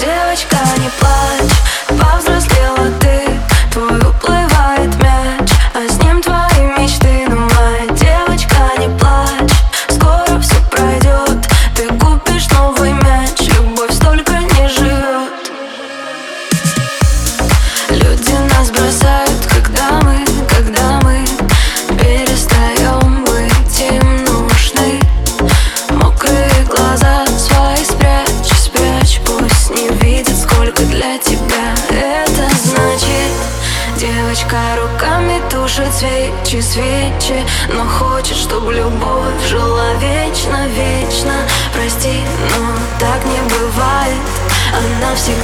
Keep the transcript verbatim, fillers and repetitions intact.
Девочка, не плачь, повзрослела ты. Твой уплывает мяч, а с ним твои мечты. Но моя девочка, не плачь, скоро все пройдет. Ты купишь новый мяч, любовь столько не живет. Люди нас бросают, когда мы, когда мы перестаем быть им нужны. Мокрые глаза свои спрячь, спрячь, пусть не видит, сколько для тебя это значит. Девочка руками тушит свечи, свечи, но хочет, чтобы любовь жила вечно, вечно. Прости, но так не бывает. Она всегда